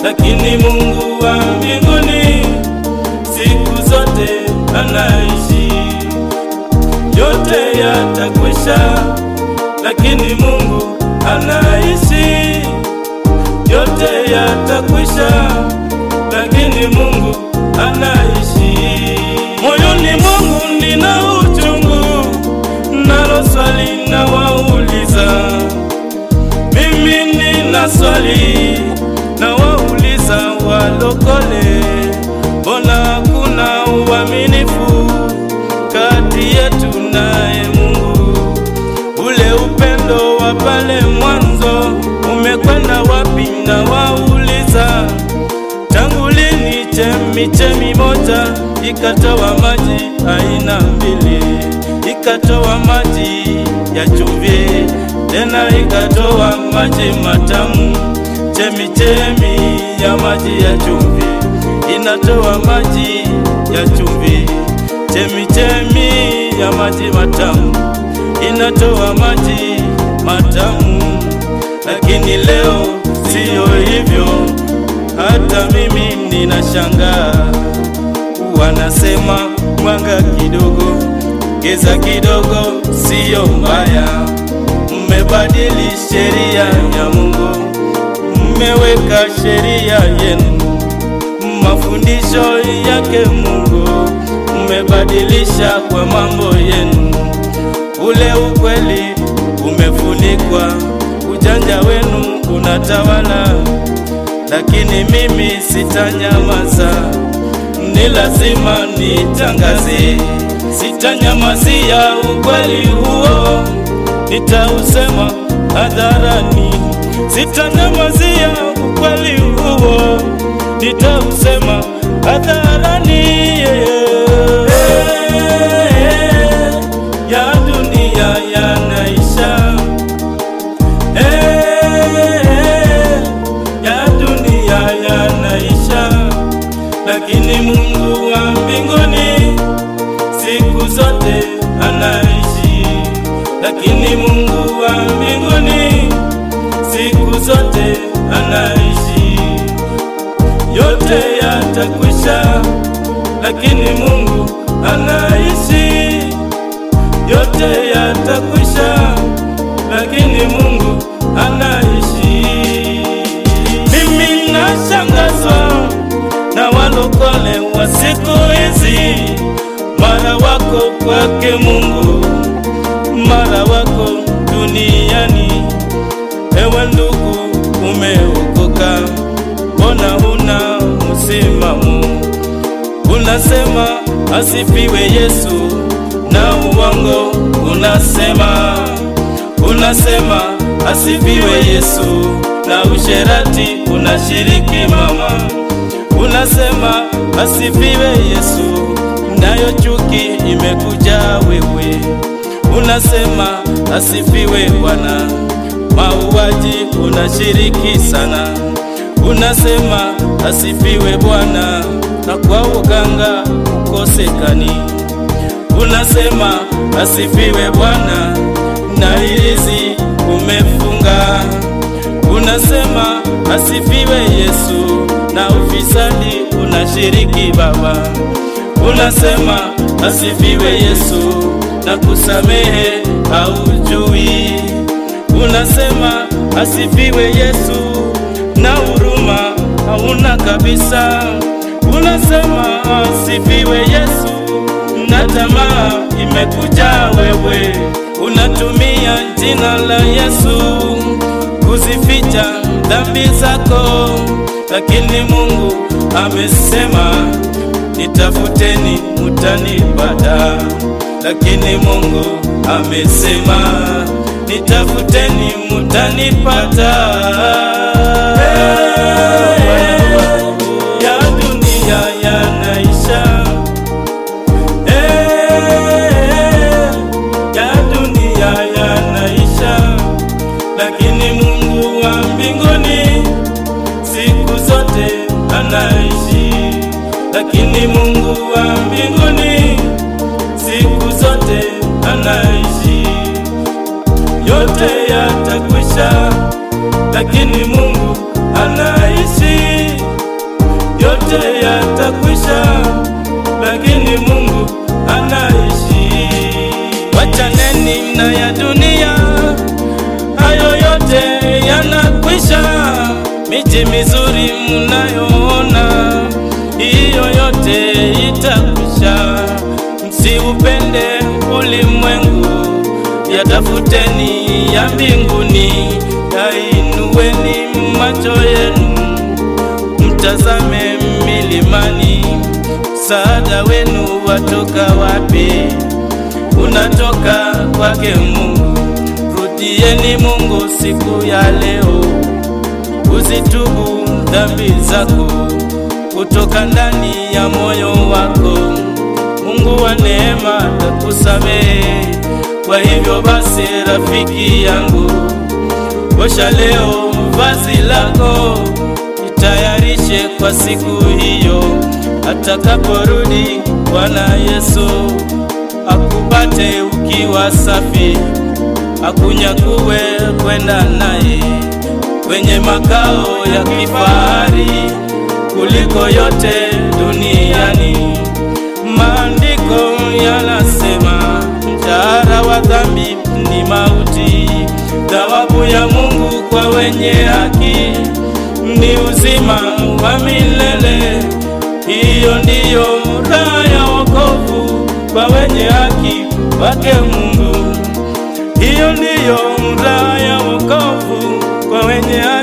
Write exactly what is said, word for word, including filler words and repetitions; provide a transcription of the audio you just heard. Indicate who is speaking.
Speaker 1: lakini Mungu wa mbinguni siku zote anaishi. Yote yatakwisha, lakini Mungu anaishi. Yote yatakwisha, lakini Mungu anaishi. Moyoni mwangu nina uchungu, nalo swali na wauliza. Mimi nina swali na wauliza walokole, mbona hakuna uaminifu kati yetu naye Mungu? Ule upendo wa pale mwanzo umekwenda wapi? Na wauliza. Tangu lini chemichemi moja ikatoa maji aina mbili? Ikatoa maji ya chumvi, tena ikatoa maji matamu. Chemichemi ya maji ya chumvi inatoa maji ya chumvi. Chemichemi ya maji matamu inatoa maji matamu. Lakini leo siyo hivyo, hata mimi ninashangaa. Wanasema mwanga kidogo, giza kidogo siyo mbaya. Mmebadili sheria ya Mungu, mmeweka sheria yenu, mafundisho yake Mungu mmebadilisha kwa mambo yenu. Ule ukweli umefunikwa, ujanja wenu unatawala. Lakini mimi sitanyamaza, ni lazima nitangaze. Sitanyamazia ukweli huo, nitausema hadharani. Sitanyamazia ukweli huo, nitausema hadharani. Ya dunia yanaisha, ya dunia yanaisha, lakini Mungu wa mbinguni siku zote anaishi. Lakini Mungu wa mbinguni siku zote anaishi. Yote yatakwisha, lakini Mungu anaishi. Yote yatakwisha, lakini Mungu anaishi. Mimi nashangazwa na walokole wa siku hizi. Mara wako kwake Mungu, mara wako duniani. Ewe ndugu, umeokoka, mbona huna msimamo? Unasema asifiwe Yesu, na uongo unasema. Unasema asifiwe Yesu, na usherati unashiriki mama. Unasema asifiwe Yesu, nayo chuki imekuja wewe. Unasema asifiwe Bwana, mauaji unashiriki sana. Unasema asifiwe Bwana, na kwa uganga ukosekani. Unasema asifiwe Bwana, na hirizi umefunga. Unasema asifiwe Yesu, na ufisadi unashiriki Baba. Unasema asifiwe Yesu, na kusamehe haujui. Unasema asifiwe Yesu, na huruma hauna kabisa. Unasema asifiwe Yesu, na tamaa imekuja wewe. Unatumia jina la Yesu kuzificha dhambi zako. Lakini Mungu amesema nitafuteni mutanipata. Lakini Mungu amesema nitafuteni mutanipata. Ya dunia yanaisha, ya dunia yanaisha, lakini Mungu wa mbinguni siku zote anaishi. Lakini Mungu wa mbinguni siku zote anaishi. Yote yatakwisha, lakini Mungu anaishi. miji mizuri mnayoona, hiyo yote itakwisha. Msiupende ulimwengu, yatafuteni ya mbinguni. Yainueni macho yenu, mtazame milimani. Msaada wenu watoka wapi? Unatoka kwake Mungu. Rudieni Mungu siku ya leo, uzitubu dhambi zako kutoka ndani ya moyo wako. Mungu wa neema atakusamehe. Kwa hivyo basi rafiki yangu, osha leo vazi lako, itayarishe kwa siku hiyo atakaporudi Bwana Yesu, akupate ukiwa safi, akunyakue kwenda naye kwenye makao ya kifahari kuliko yote duniani. Maandiko yanasema mshahara wa dhambi ni mauti, thawabu ya Mungu kwa wenye haki ni uzima wa milele. Hiyo ndiyo raha ya wokovu kwa wenye haki wake Mungu. Hiyo ndiyo raha ya wokovu kwa wenye haki.